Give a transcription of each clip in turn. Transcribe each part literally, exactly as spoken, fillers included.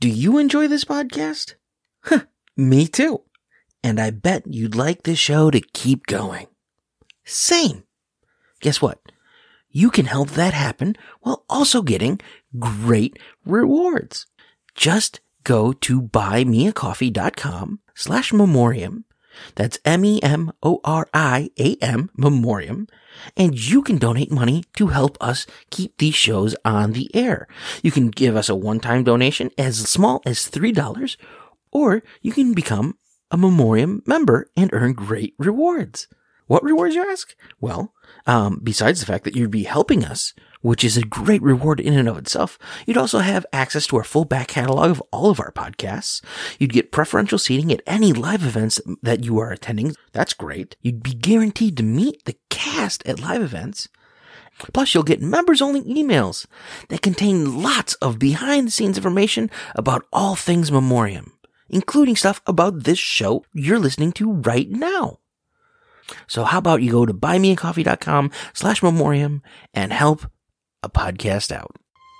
Do you enjoy this podcast? Huh, me too. And I bet you'd like this show to keep going. Same. Guess what? You can help that happen while also getting great rewards. Just go to buymeacoffee.com slash memoriam. That's M E M O R I A M, memoriam. And you can donate money to help us keep these shows on the air. You can give us a one-time donation as small as three dollars, or you can become a Memoriam member and earn great rewards. What rewards, you ask? Well, um, besides the fact that you'd be helping us, which is a great reward in and of itself, you'd also have access to our full back catalog of all of our podcasts. You'd get preferential seating at any live events that you are attending. That's great. You'd be guaranteed to meet the cast at live events. Plus, you'll get members-only emails that contain lots of behind-the-scenes information about all things Memoriam, including stuff about this show you're listening to right now. So how about you go to buymeacoffee.com slash memoriam and help a podcast out.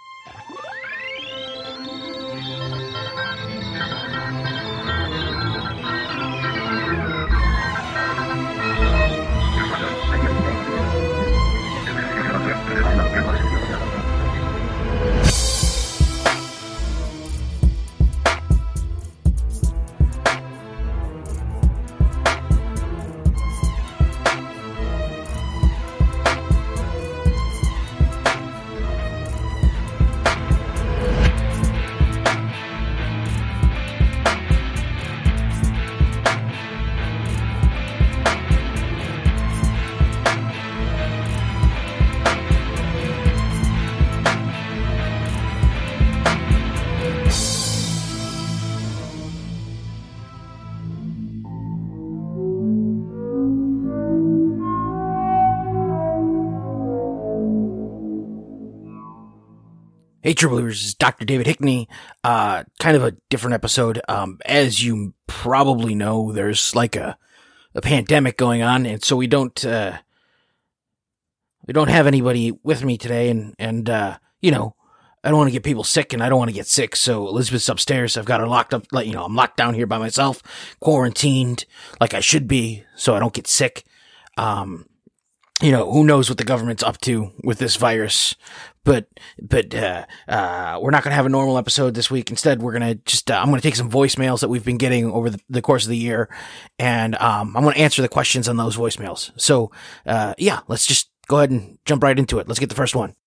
Hey, True Believers, this is Doctor David Hickney. Uh, kind of a different episode. Um, as you probably know, there's like a, a pandemic going on, and so we don't, uh, we don't have anybody with me today, and, and, uh, you know, I don't want to get people sick, and I don't want to get sick, so Elizabeth's upstairs. I've got her locked up, like, you know, I'm locked down here by myself, quarantined, like I should be, so I don't get sick. Um, you know, who knows what the government's up to with this virus. But, but, uh, uh, we're not going to have a normal episode this week. Instead, we're going to just, uh, I'm going to take some voicemails that we've been getting over the, the course of the year. And, um, I'm going to answer the questions on those voicemails. So, uh, yeah, let's just go ahead and jump right into it. Let's get the first one.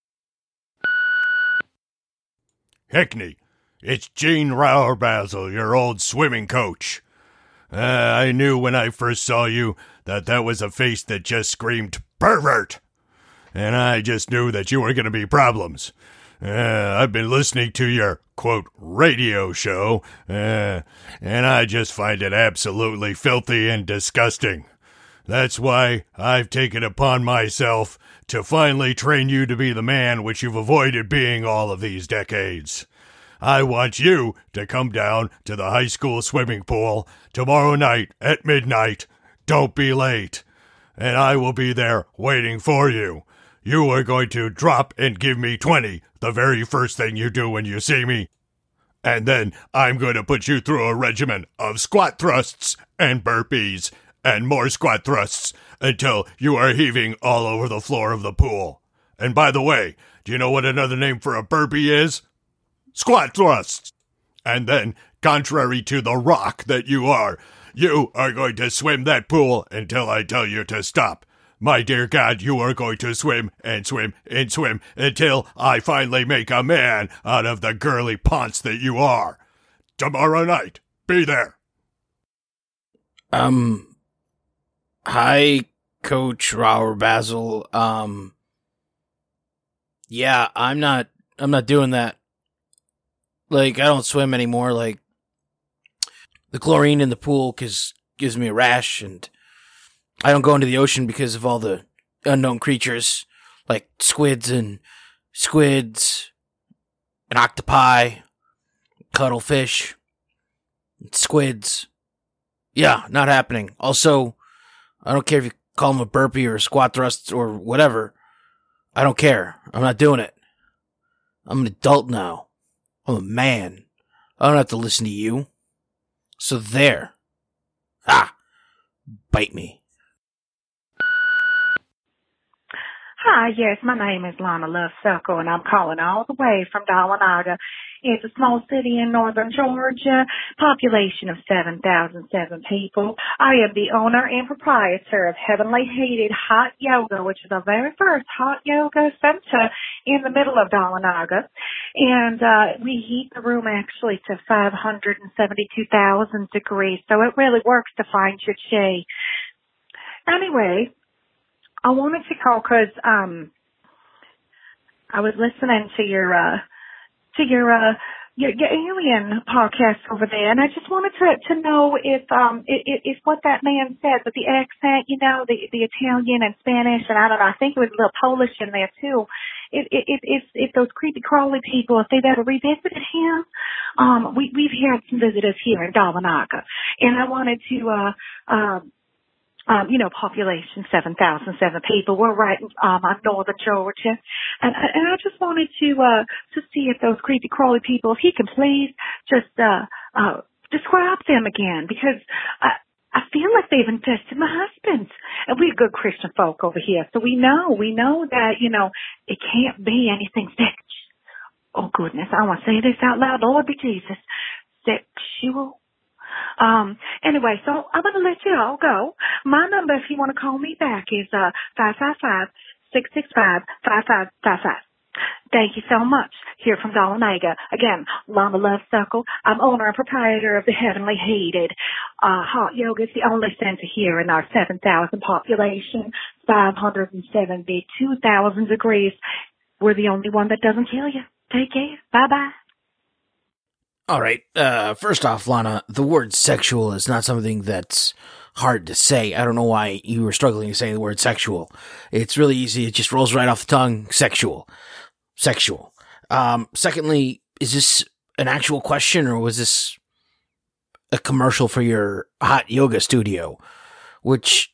Hickney, it's Gene Rauerbasil, your old swimming coach. Uh, I knew when I first saw you that that was a face that just screamed pervert. And I just knew that you were going to be problems. Uh, I've been listening to your, quote, radio show, uh, and I just find it absolutely filthy and disgusting. That's why I've taken upon myself to finally train you to be the man which you've avoided being all of these decades. I want you to come down to the high school swimming pool tomorrow night at midnight. Don't be late. And I will be there waiting for you. You are going to drop and give me twenty, the very first thing you do when you see me. And then I'm going to put you through a regimen of squat thrusts and burpees and more squat thrusts until you are heaving all over the floor of the pool. And by the way, do you know what another name for a burpee is? Squat thrusts. And then, contrary to the rock that you are, you are going to swim that pool until I tell you to stop. My dear God, you are going to swim and swim and swim until I finally make a man out of the girly ponce that you are. Tomorrow night, be there. Um, hi, Coach Rauerbasil. Um, yeah, I'm not, I'm not doing that. Like, I don't swim anymore. Like, the chlorine in the pool cause, gives me a rash, and I don't go into the ocean because of all the unknown creatures, like squids and squids and octopi, cuttlefish, and squids. Yeah, not happening. Also, I don't care if you call them a burpee or a squat thrust or whatever. I don't care. I'm not doing it. I'm an adult now. I'm a man. I don't have to listen to you. So there. Ha! Bite me. Hi, yes, my name is Lana Love Circle, and I'm calling all the way from Dahlonega. It's a small city in northern Georgia, population of seven thousand seven people. I am the owner and proprietor of Heavenly Heated Hot Yoga, which is the very first hot yoga center in the middle of Dahlonega. And uh we heat the room actually to five hundred seventy-two thousand degrees, so it really works to find your chi. Anyway, I wanted to call because um, I was listening to your uh, to your, uh, your your alien podcast over there, and I just wanted to to know if um if, if what that man said with the accent, you know, the the Italian and Spanish, and I don't know, I think it was a little Polish in there too. If if if, if those creepy crawly people, if they've ever revisited him, um, we we've had some visitors here in Dahlonega, and I wanted to uh um. Um, you know, population seven thousand seven people. We're right in um, northern Georgia. And, and I just wanted to, uh, to see if those creepy crawly people, if he can please just, uh, uh, describe them again, because I, I feel like they've infested my husband. And we're good Christian folk over here. So we know, we know that, you know, it can't be anything sexual. Oh goodness, I want to say this out loud. Lord be Jesus. Sexual. Um, anyway, so I'm going to let you all go. My number, if you want to call me back, is, uh, five five five, six six five, five five five five. Thank you so much. Here from Dahlonega. Again, Lana Love Circle. I'm owner and proprietor of the Heavenly Heated. Uh, hot yoga is the only center here in our seven thousand population, five hundred seventy-two thousand degrees. We're the only one that doesn't kill you. Take care. Bye-bye. All right. Uh, first off, Lana, the word sexual is not something that's hard to say. I don't know why you were struggling to say the word sexual. It's really easy. It just rolls right off the tongue. Sexual. Sexual. Um, secondly, is this an actual question, or was this a commercial for your hot yoga studio? Which,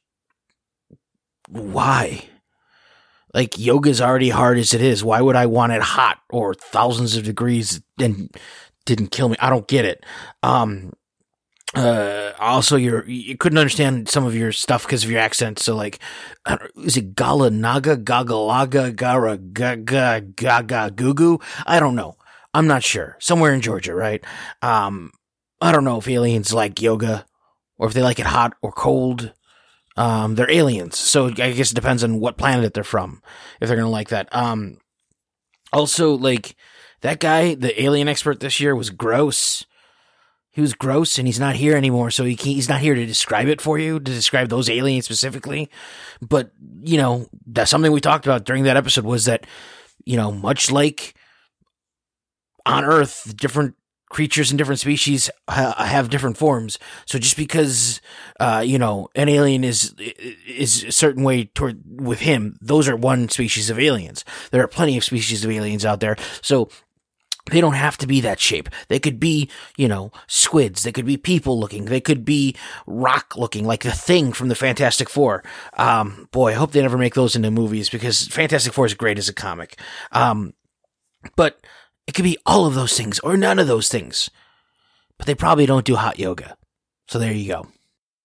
why? Like, yoga's already hard as it is. Why would I want it hot or thousands of degrees and didn't kill me? I don't get it. Um, uh, also, you're, you couldn't understand some of your stuff because of your accent. So, like, I don't, is it Galanaga, Gagalaga, Gara, Gaga, Gaga, Gugu? I don't know. I'm not sure. Somewhere in Georgia, right? Um, I don't know if aliens like yoga or if they like it hot or cold. Um, they're aliens. So I guess it depends on what planet they're from, if they're going to like that. Um, also, like, that guy, the alien expert this year, was gross. He was gross, and he's not here anymore, so he can't, he's not here to describe it for you, to describe those aliens specifically. But, you know, that's something we talked about during that episode, was that, you know, much like on Earth, different creatures and different species ha- have different forms. So just because, uh, you know, an alien is is a certain way toward with him, those are one species of aliens. There are plenty of species of aliens out there. So they don't have to be that shape. They could be, you know, squids. They could be people looking. They could be rock looking, like the Thing from the Fantastic Four. Um, boy, I hope they never make those into movies, because Fantastic Four is great as a comic. Um, but it could be all of those things or none of those things. But they probably don't do hot yoga. So there you go.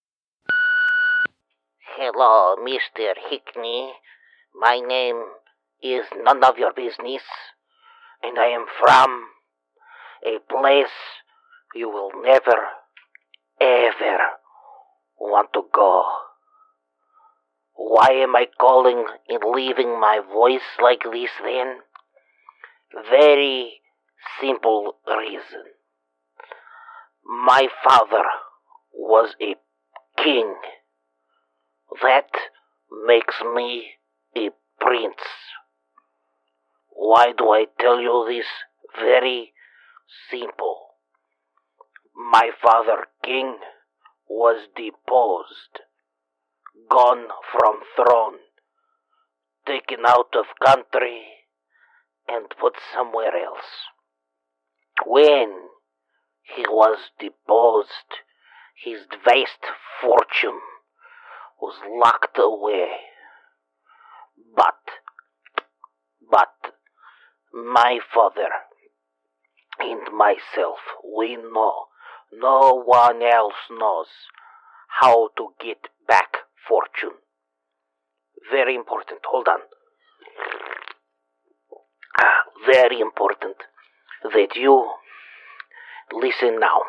Hello, Mister Hickney. My name is none of your business. And I am from a place you will never, ever want to go. Why am I calling and leaving my voice like this then? Very simple reason. My father was a king. That makes me a prince. Why do I tell you this? Very simple. My father, king, was deposed, gone from throne, taken out of country, and put somewhere else. When he was deposed, his vast fortune was locked away. But, but, my father and myself, we know, no one else knows how to get back fortune. Very important. Hold on. Ah, very important that you listen now.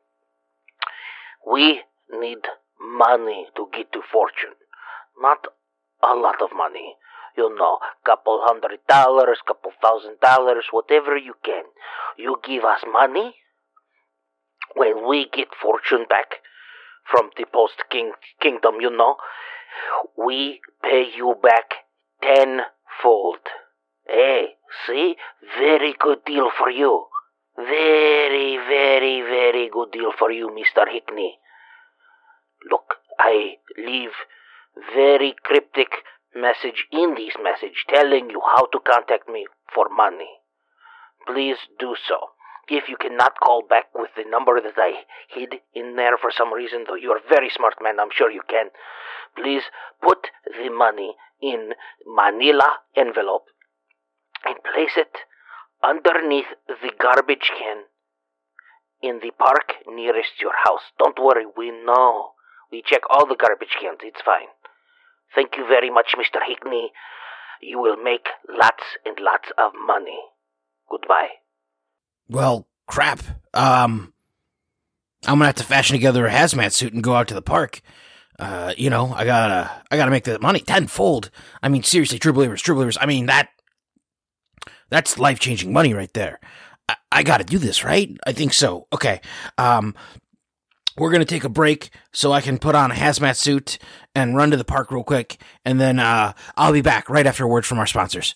We need money to get to fortune. Not a lot of money. You know, couple hundred dollars, couple thousand dollars, whatever you can. You give us money. When we get fortune back from the post king kingdom, you know, we pay you back tenfold. Hey, see? Very good deal for you. Very, very, very good deal for you, Mister Hickney. Look, I leave very cryptic message in this message telling you how to contact me for money. Please do so. If you cannot call back with the number that I hid in there for some reason, though you are a very smart man, I'm sure you can, please put the money in manila envelope and place it underneath the garbage can in the park nearest your house. Don't worry, we know. We check all the garbage cans. It's fine. Thank you very much, Mister Hickney. You will make lots and lots of money. Goodbye. Well, crap. Um, I'm gonna have to fashion together a hazmat suit and go out to the park. Uh, you know, I gotta, I gotta make the money tenfold. I mean, seriously, true believers, true believers. I mean, that, that's life-changing money right there. I, I gotta do this, right? I think so. Okay. Um, we're gonna take a break so I can put on a hazmat suit and run to the park real quick, and then, uh, I'll be back right after a word from our sponsors.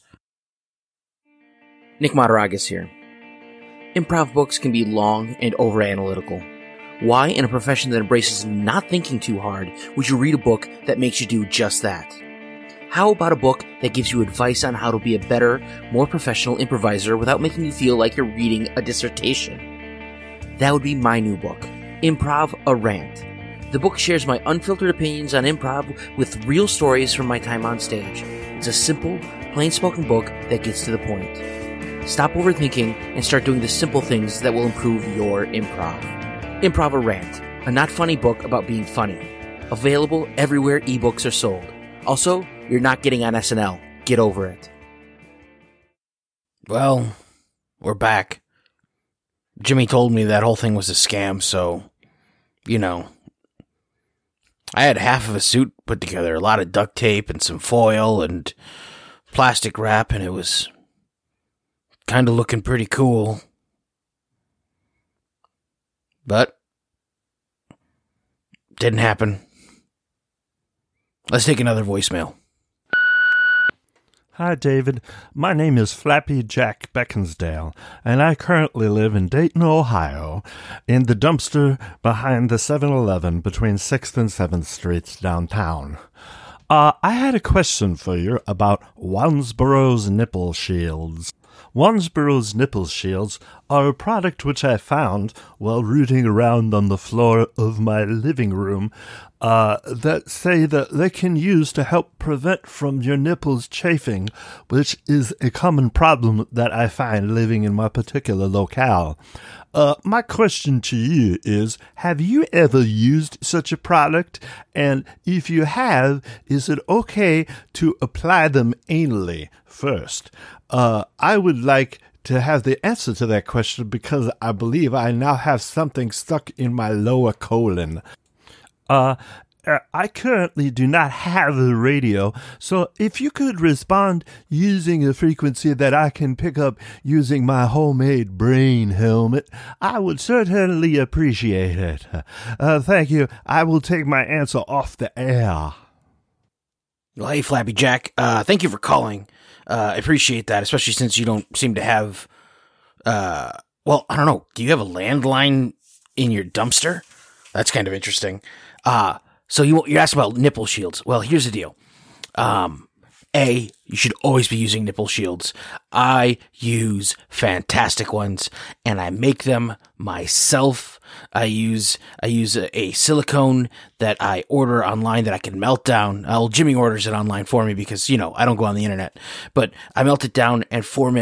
Nick Mataragas here. Improv books can be long and over-analytical. Why, in a profession that embraces not thinking too hard, would you read a book that makes you do just that? How about a book that gives you advice on how to be a better, more professional improviser without making you feel like you're reading a dissertation? That would be my new book, Improv, a Rant. The book shares my unfiltered opinions on improv with real stories from my time on stage. It's a simple, plain-spoken book that gets to the point. Stop overthinking and start doing the simple things that will improve your improv. Improv, a Rant, a not funny book about being funny. Available everywhere ebooks are sold. Also, you're not getting on S N L. Get over it. Well, we're back. Jimmy told me that whole thing was a scam, so, you know, I had half of a suit put together, a lot of duct tape and some foil and plastic wrap, and it was kind of looking pretty cool. But didn't happen. Let's take another voicemail. Hi, David. My name is Flappy Jack Beckonsdale, and I currently live in Dayton, Ohio, in the dumpster behind the seven eleven between sixth and seventh Streets downtown. Uh, I had a question for you about Wansboro's nipple shields. Wansboro's nipple shields are a product which I found while rooting around on the floor of my living room uh, that say that they can use to help prevent from your nipples chafing, which is a common problem that I find living in my particular locale. Uh, my question to you is, have you ever used such a product? And if you have, is it okay to apply them anally first? Uh, I would like to have the answer to that question because I believe I now have something stuck in my lower colon. Uh, I currently do not have a radio, so if you could respond using a frequency that I can pick up using my homemade brain helmet, I would certainly appreciate it. Uh, thank you. I will take my answer off the air. Well, hey, Flappy Jack. Uh, thank you for calling. Uh, I appreciate that, especially since you don't seem to have, uh, well, I don't know. Do you have a landline in your dumpster? That's kind of interesting. Uh, so you, you're asking about nipple shields. Well, here's the deal. Um, A, you should always be using nipple shields. I use fantastic ones, and I make them myself. I use I use a, a silicone that I order online that I can melt down. Well, Jimmy orders it online for me because, you know, I don't go on the internet. But I melt it down and form it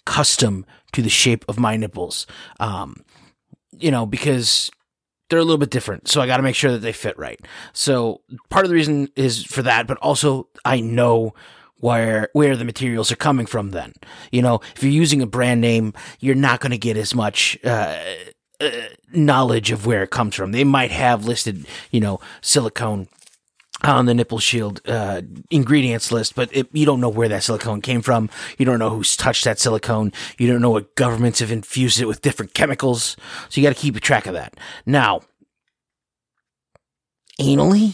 accustomed to the shape of my nipples. Um, you know, because they're a little bit different. So I got to make sure that they fit right. So part of the reason is for that, but also I know where, where the materials are coming from then. You know, if you're using a brand name, you're not going to get as much, uh, uh, knowledge of where it comes from. They might have listed, you know, silicone on the Nipple Shield uh ingredients list, but it, you don't know where that silicone came from. You don't know who's touched that silicone. You don't know what governments have infused it with different chemicals. So you got to keep track of that. Now, anally,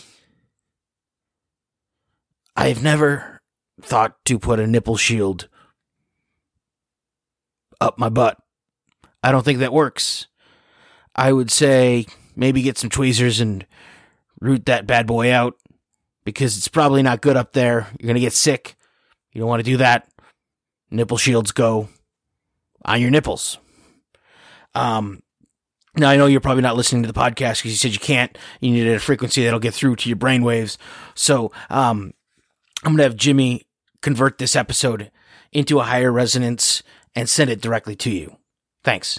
I've never thought to put a nipple shield up my butt. I don't think that works. I would say maybe get some tweezers and root that bad boy out, because it's probably not good up there. You're going to get sick. You don't want to do that. Nipple shields go on your nipples. Um, now, I know you're probably not listening to the podcast because you said you can't. You need a frequency that'll get through to your brainwaves. So um, I'm going to have Jimmy convert this episode into a higher resonance and send it directly to you. Thanks.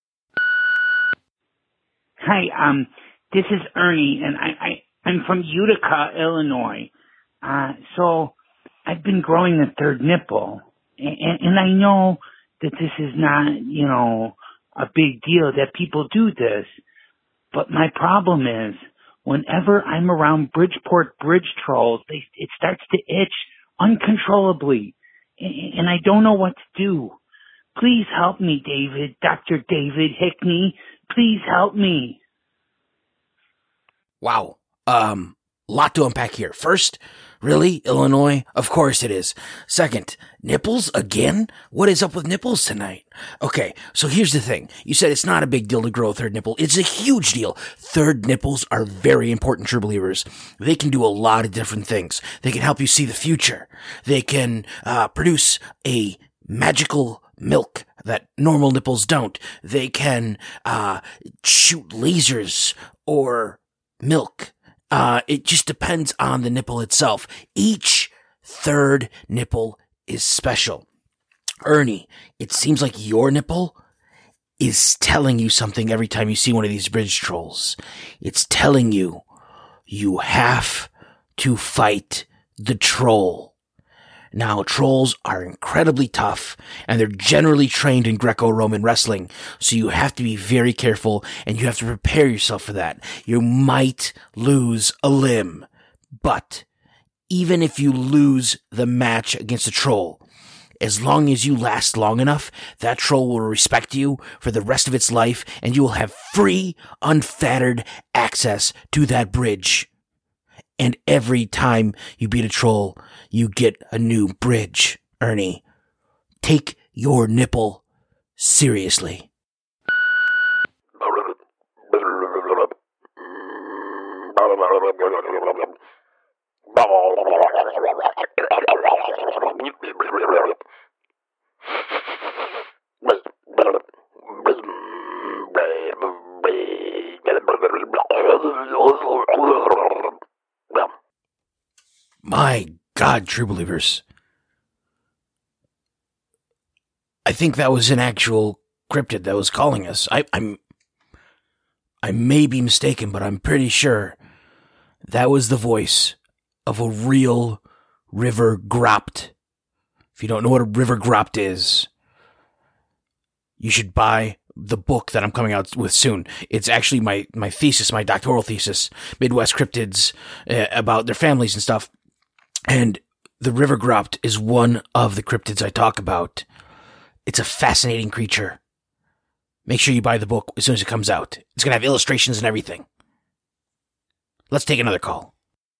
Hi, um, this is Ernie, and I, I, I'm from Utica, Illinois. Uh, so I've been growing a third nipple, and, and I know that this is not, you know, a big deal that people do this, but my problem is whenever I'm around Bridgeport bridge trolls, they, it starts to itch uncontrollably, and, and I don't know what to do. Please help me, David, Doctor David Hickney. Please help me. Wow. Um, lot to unpack here. First, really? Illinois? Of course it is. Second, nipples again? What is up with nipples tonight? Okay, so here's the thing. You said it's not a big deal to grow a third nipple. It's a huge deal. Third nipples are very important, true believers. They can do a lot of different things. They can help you see the future. They can, uh, produce a magical milk that normal nipples don't. They can, uh, shoot lasers or milk. Uh, it just depends on the nipple itself. Each third nipple is special. Ernie, it seems like your nipple is telling you something every time you see one of these bridge trolls. It's telling you you have to fight the troll. Now, trolls are incredibly tough, and they're generally trained in Greco-Roman wrestling, so you have to be very careful, and you have to prepare yourself for that. You might lose a limb, but even if you lose the match against a troll, as long as you last long enough, that troll will respect you for the rest of its life, and you will have free, unfettered access to that bridge. And every time you beat a troll, you get a new bridge, Ernie. Take your nipple seriously. My God, true believers. I think that was an actual cryptid that was calling us. I, I'm, I may be mistaken, but I'm pretty sure that was the voice of a real river gropt. If you don't know what a river gropt is, you should buy the book that I'm coming out with soon. It's actually my, my thesis, my doctoral thesis, Midwest Cryptids, uh, about their families and stuff. And the river gropt is one of the cryptids I talk about. It's a fascinating creature. Make sure you buy the book as soon as it comes out. It's going to have illustrations and everything. Let's take another call.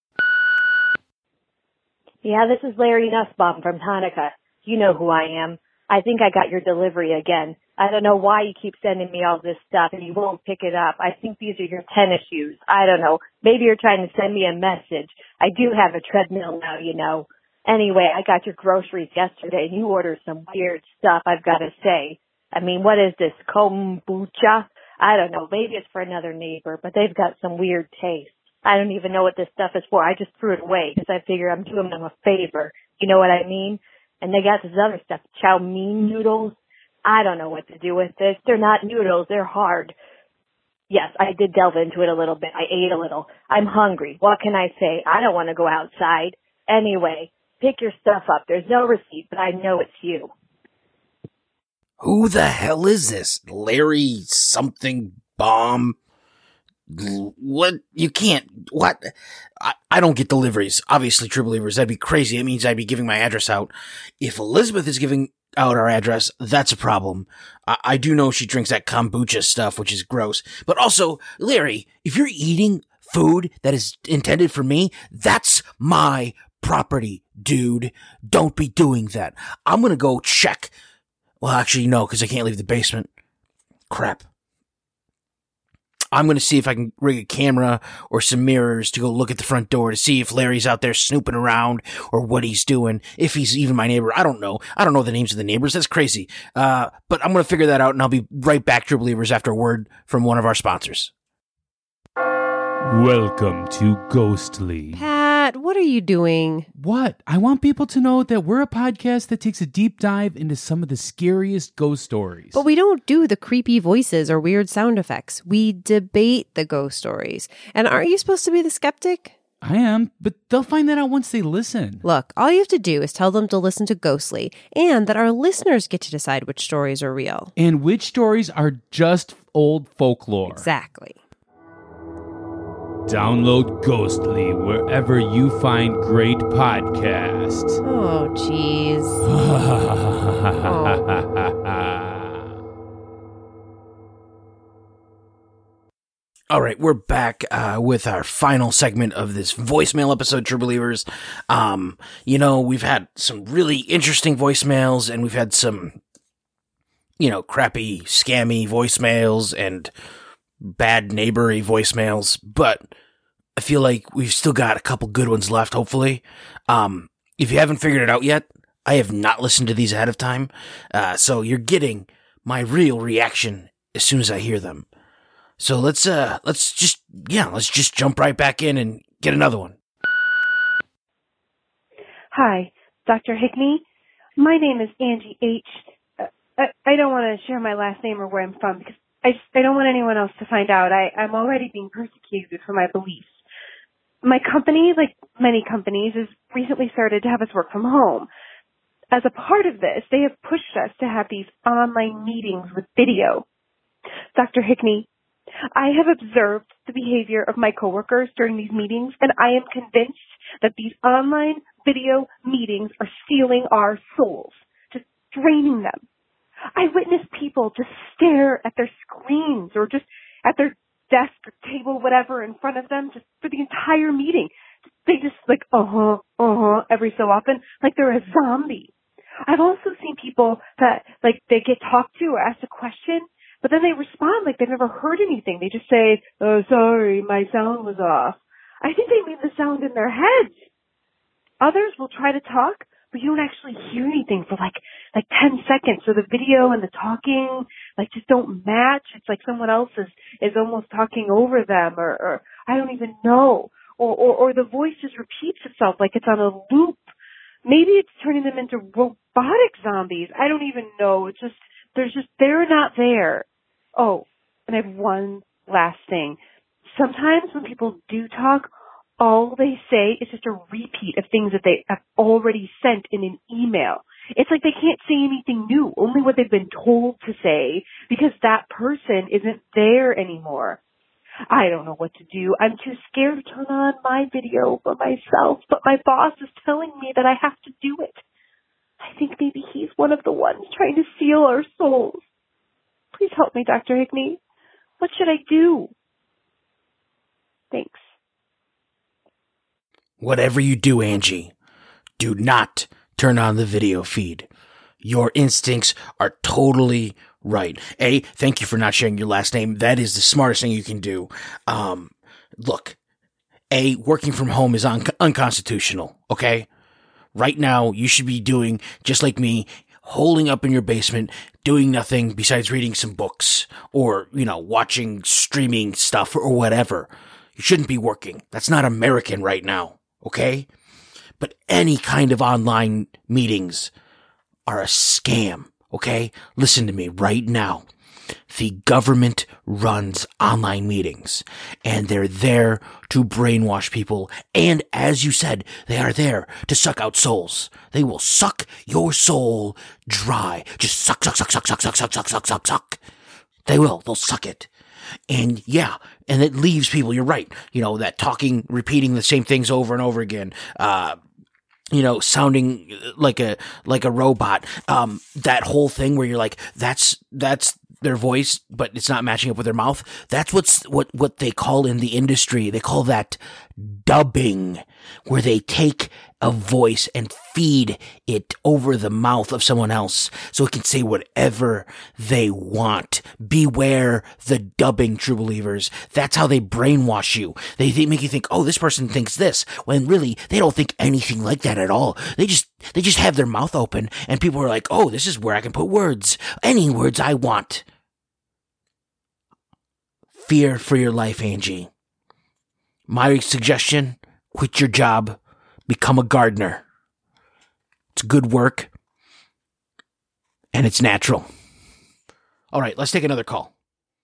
Yeah, this is Larry Nussbaum from Hanukkah. You know who I am. I think I got your delivery again. I don't know why you keep sending me all this stuff and you won't pick it up. I think these are your tennis shoes. I don't know. Maybe you're trying to send me a message. I do have a treadmill now, you know. Anyway, I got your groceries yesterday and you ordered some weird stuff, I've got to say. I mean, what is this, kombucha? I don't know. Maybe it's for another neighbor, but they've got some weird taste. I don't even know what this stuff is for. I just threw it away because I figure I'm doing them a favor. You know what I mean? And they got this other stuff, chow mein noodles. I don't know what to do with this. They're not noodles. They're hard. Yes, I did delve into it a little bit. I ate a little. I'm hungry. What can I say? I don't want to go outside. Anyway, pick your stuff up. There's no receipt, but I know it's you. Who the hell is this? Larry something bomb? What? You can't. What? I, I don't get deliveries. Obviously, True Believers. That'd be crazy. It means I'd be giving my address out. If Elizabeth is giving out our address, that's a problem. I, I do know she drinks that kombucha stuff, which is gross. But also, Larry, if you're eating food that is intended for me, that's my property, dude. Don't be doing that. I'm gonna go check. Well, actually, no, because I can't leave the basement. Crap. I'm going to see if I can rig a camera or some mirrors to go look at the front door to see if Larry's out there snooping around or what he's doing. If he's even my neighbor. I don't know. I don't know the names of the neighbors. That's crazy. Uh, but I'm going to figure that out, and I'll be right back, True Believers, after a word from one of our sponsors. Welcome to Ghostly. Pat, what are you doing? What? I want people to know that we're a podcast that takes a deep dive into some of the scariest ghost stories. But we don't do the creepy voices or weird sound effects. We debate the ghost stories. And aren't you supposed to be the skeptic? I am, but they'll find that out once they listen. Look, all you have to do is tell them to listen to Ghostly, and that our listeners get to decide which stories are real. And which stories are just old folklore. Exactly. Download Ghostly wherever you find great podcasts. Oh, jeez. All right, we're back uh, with our final segment of this voicemail episode, True Believers. Um, you know, we've had some really interesting voicemails, and we've had some, you know, crappy, scammy voicemails and bad neighbory voicemails, but I feel like we've still got a couple good ones left, hopefully. Um, if you haven't figured it out yet, I have not listened to these ahead of time, uh, so you're getting my real reaction as soon as I hear them. So let's, uh, let's just, yeah, let's just jump right back in and get another one. Hi, Doctor Hickney. My name is Angie H. Uh, I, I don't want to share my last name or where I'm from because I just, I don't want anyone else to find out. I, I'm already being persecuted for my beliefs. My company, like many companies, has recently started to have us work from home. As a part of this, they have pushed us to have these online meetings with video. Doctor Hickney, I have observed the behavior of my coworkers during these meetings, and I am convinced that these online video meetings are stealing our souls, just draining them. I witness people just stare at their screens or just at their desk or table, whatever, in front of them just for the entire meeting. They just like, uh-huh, uh-huh, every so often, like they're a zombie. I've also seen people that, like, they get talked to or asked a question, but then they respond like they've never heard anything. They just say, oh, sorry, my sound was off. I think they mean the sound in their heads. Others will try to talk, but you don't actually hear anything for like, like ten seconds. So the video and the talking, like, just don't match. It's like someone else is, is almost talking over them, or, or I don't even know. Or, or, or the voice just repeats itself like it's on a loop. Maybe it's turning them into robotic zombies. I don't even know. It's just, there's just, they're not there. Oh, and I have one last thing. Sometimes when people do talk, all they say is just a repeat of things that they have already sent in an email. It's like they can't say anything new, only what they've been told to say, because that person isn't there anymore. I don't know what to do. I'm too scared to turn on my video for myself, but my boss is telling me that I have to do it. I think maybe he's one of the ones trying to steal our souls. Please help me, Doctor Hickney. What should I do? Thanks. Whatever you do, Angie, do not turn on the video feed. Your instincts are totally right. A, thank you for not sharing your last name. That is the smartest thing you can do. Um, look, A, working from home is un- unconstitutional, okay? Right now, you should be doing, just like me, holding up in your basement, doing nothing besides reading some books or, you know, watching streaming stuff or whatever. You shouldn't be working. That's not American right now, okay? But any kind of online meetings are a scam, Okay? Listen to me right now. The government runs online meetings, and they're there to brainwash people. And as you said, they are there to suck out souls. They will suck your soul dry. Just suck, suck, suck, suck, suck, suck, suck, suck, suck, suck, suck. They will. They'll suck it. And yeah, and it leaves people, you're right, you know, that talking, repeating the same things over and over again, uh, you know, sounding like a, like a robot. Um, that whole thing where you're like, that's, that's their voice, but it's not matching up with their mouth. That's what's, what, what they call in the industry. They call that dubbing, where they take a voice and feed it over the mouth of someone else so it can say whatever they want. Beware the dubbing, true believers. That's how they brainwash you. They, they make you think, oh, this person thinks this, when really they don't think anything like that at all. They just, they just have their mouth open, and people are like, oh, this is where I can put words, any words I want. Fear for your life, Angie. My suggestion, quit your job, become a gardener. It's good work, and it's natural. All right, let's take another call.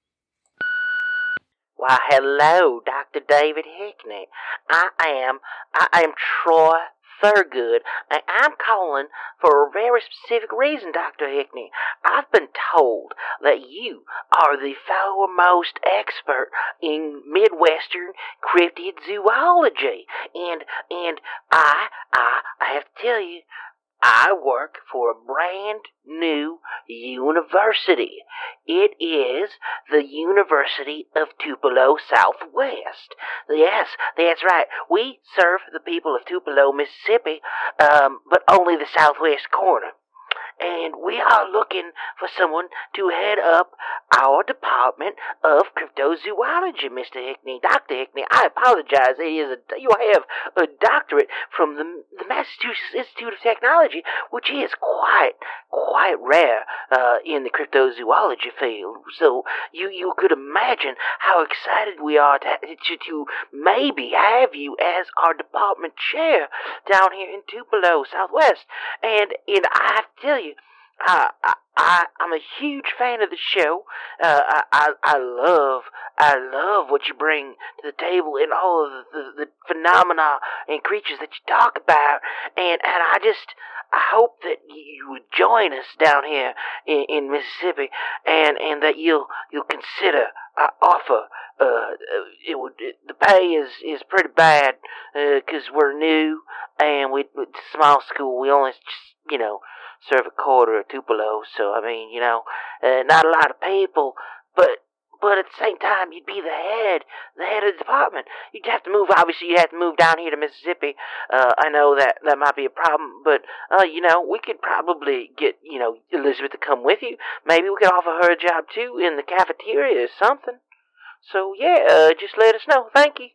Why, hello, Doctor David Hickney. I am, I am Troy Thurgood, and I'm calling for a very specific reason, Doctor Hickney. I've been told that you are the foremost expert in Midwestern cryptid zoology, and, and I, I, I have to tell you, I work for a brand new university. It is the University of Tupelo Southwest. Yes, that's right. We serve the people of Tupelo, Mississippi, um, but only the southwest corner. And we are looking for someone to head up our department of cryptozoology, Mister Hickney. Doctor Hickney, I apologize. It is a, you have a doctorate from the, the Massachusetts Institute of Technology, which is quite, quite rare uh, in the cryptozoology field. So you, you could imagine how excited we are to, to, to maybe have you as our department chair down here in Tupelo, Southwest. And, and I have to tell you, I, I, I'm a huge fan of the show. Uh, I, I, I love, I love what you bring to the table and all of the, the, the phenomena and creatures that you talk about. And, and I just, I hope that you would join us down here in, in Mississippi, and, and that you'll, you'll consider our offer. Uh, it would, it, the pay is, is pretty bad, uh, cause we're new, and we, it's a small school. We only just, you know, serve a quarter of Tupelo, so, I mean, you know, uh, not a lot of people, but, but at the same time, you'd be the head, the head of the department. You'd have to move, obviously, you'd have to move down here to Mississippi. Uh, I know that that might be a problem, but, uh, you know, we could probably get, you know, Elizabeth to come with you. Maybe we could offer her a job, too, in the cafeteria or something. So, yeah, uh, just let us know. Thank you.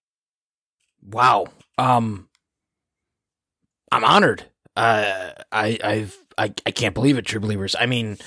Wow. Um, I'm honored. Uh, I, I've, I, I can't believe it, true believers. I mean,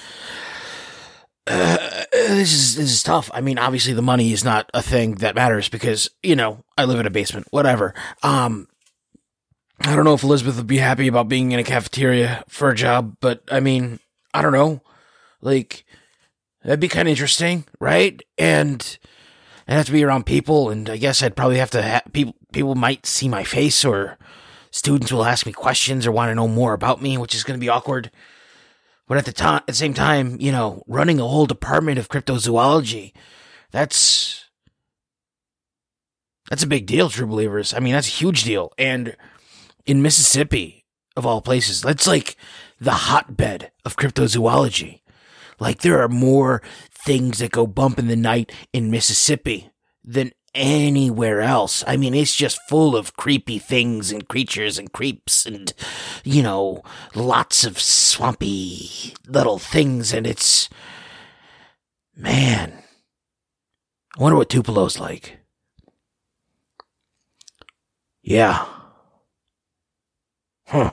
uh, this is, this is tough. I mean, obviously the money is not a thing that matters because, you know, I live in a basement, whatever. Um, I don't know if Elizabeth would be happy about being in a cafeteria for a job, but I mean, I don't know. Like, that'd be kind of interesting, right? And I'd have to be around people, and I guess I'd probably have to ha- people, people might see my face, or students will ask me questions or want to know more about me, which is going to be awkward. But at the time, at the same time, you know, running a whole department of cryptozoology, that's, that's a big deal, true believers. I mean, that's a huge deal. And in Mississippi, of all places, that's like the hotbed of cryptozoology. Like, there are more things that go bump in the night in Mississippi than anywhere else. I mean, it's just full of creepy things and creatures and creeps and, you know, lots of swampy little things. And it's, man, I wonder what Tupelo's like. Yeah. Huh.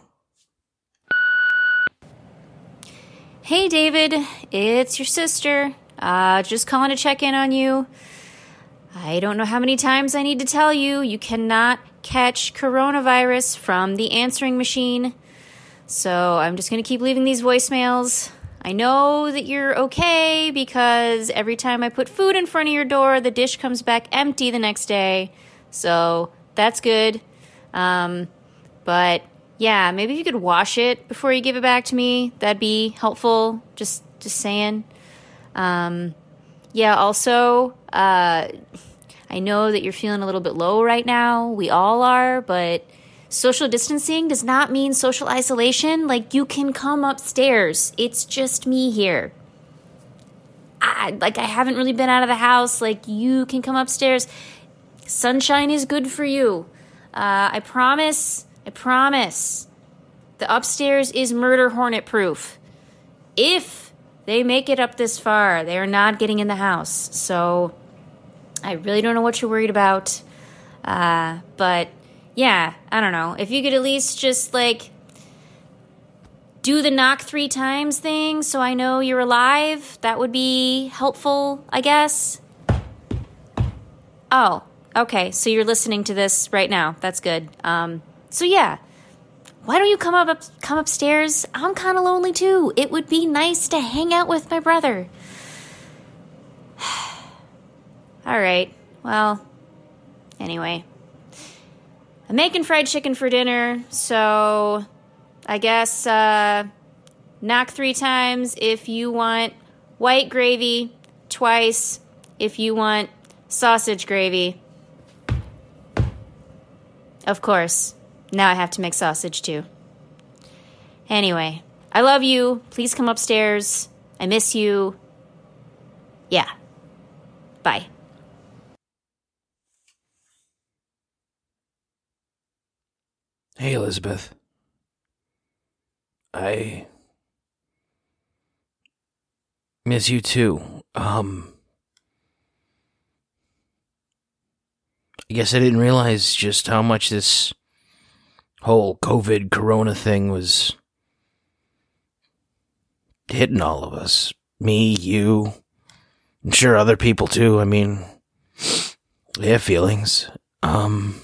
Hey, David, it's your sister. Uh, just calling to check in on you. I don't know how many times I need to tell you, you cannot catch coronavirus from the answering machine. So I'm just going to keep leaving these voicemails. I know that you're okay because every time I put food in front of your door, the dish comes back empty the next day. So that's good. Um, but yeah, maybe if you could wash it before you give it back to me, that'd be helpful. Just, just saying. Um, yeah, also, uh, I know that you're feeling a little bit low right now. We all are, but social distancing does not mean social isolation. Like, you can come upstairs. It's just me here. I, like, I haven't really been out of the house. Like, you can come upstairs. Sunshine is good for you. Uh, I promise, I promise, the upstairs is murder hornet proof. If they make it up this far, they are not getting in the house. So I really don't know what you're worried about. Uh, but yeah, I don't know. If you could at least just like do the knock three times thing so I know you're alive, that would be helpful, I guess. Oh, okay. So you're listening to this right now. That's good. Um, so yeah. Why don't you come up, up come upstairs? I'm kind of lonely too. It would be nice to hang out with my brother. All right. Well, anyway. I'm making fried chicken for dinner, so I guess uh, knock three times if you want white gravy, twice if you want sausage gravy. Of course. Now I have to make sausage, too. Anyway, I love you. Please come upstairs. I miss you. Yeah. Bye. Hey, Elizabeth. I miss you, too. Um... I guess I didn't realize just how much this whole COVID corona thing was hitting all of us. Me, you, I'm sure other people too. I mean, they have feelings. Um,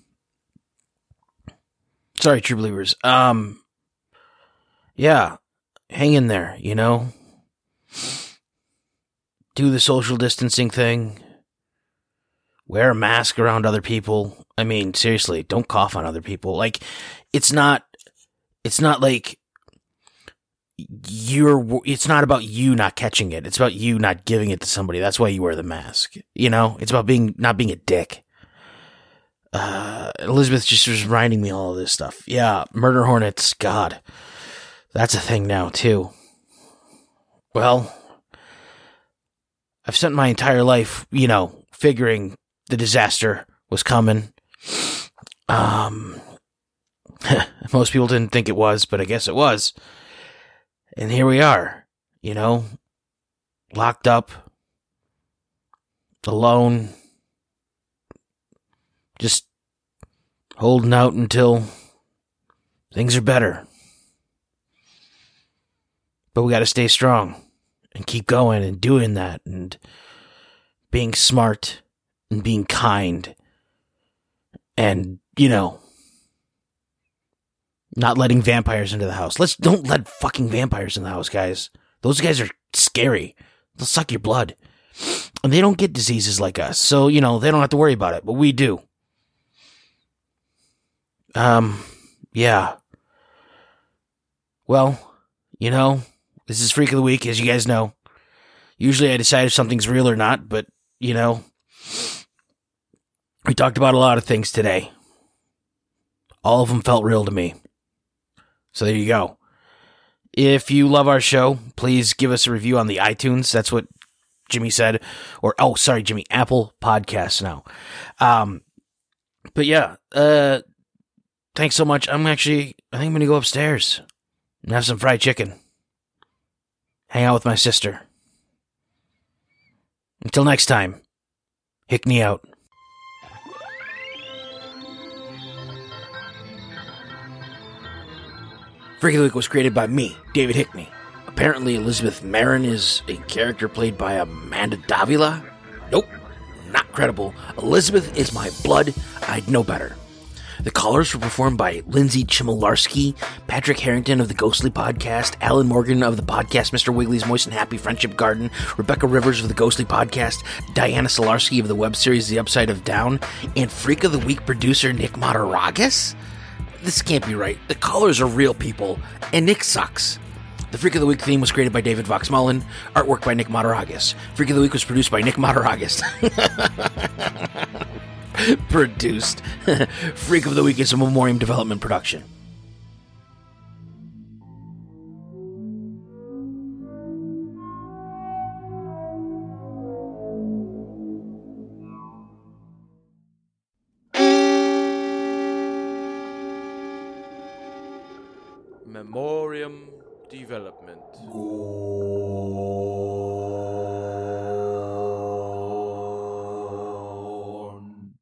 sorry, true believers. Um, yeah, hang in there, you know? Do the social distancing thing. Wear a mask around other people. I mean, seriously, don't cough on other people. Like, it's not, it's not like you're, it's not about you not catching it. It's about you not giving it to somebody. That's why you wear the mask. You know, it's about being, not being a dick. Uh, Elizabeth just was reminding me all of this stuff. Yeah, murder hornets, God. That's a thing now, too. Well, I've spent my entire life, you know, figuring the disaster was coming. Um, most people didn't think it was, but I guess it was. And here we are, you know, locked up, alone, just holding out until things are better. But we got to stay strong and keep going and doing that and being smart and being kind and, you know, not letting vampires into the house. Let's don't let fucking vampires in the house, guys. Those guys are scary. They'll suck your blood. And they don't get diseases like us. So, you know, they don't have to worry about it, but we do. Um, yeah. Well, you know, this is Freak of the Week, as you guys know. Usually I decide if something's real or not, but, you know, we talked about a lot of things today. All of them felt real to me. So there you go. If you love our show, please give us a review on the iTunes. That's what Jimmy said. Or, oh, sorry, Jimmy, Apple Podcasts now. Um, but yeah, uh, thanks so much. I'm actually, I think I'm going to go upstairs and have some fried chicken. Hang out with my sister. Until next time, Hickney out. Freak of the Week was created by me, David Hickney. Apparently Elizabeth Marin is a character played by Amanda Davila? Nope, not credible. Elizabeth is my blood. I'd know better. The callers were performed by Lindsay Chmielewski, Patrick Harrington of the Ghostly Podcast, Alan Morgan of the podcast Mister Wiggly's Moist and Happy Friendship Garden, Rebecca Rivers of the Ghostly Podcast, Diana Solarski of the web series The Upside of Down, and Freak of the Week producer Nick Mataragis? This can't be right. The callers are real people, and Nick sucks. The Freak of the Week theme was created by David Vox Mullen, artwork by Nick Mataragis. Freak of the Week was produced by Nick Mataragis. Produced. Freak of the Week is a Memoriam Development production. Memoriam Development.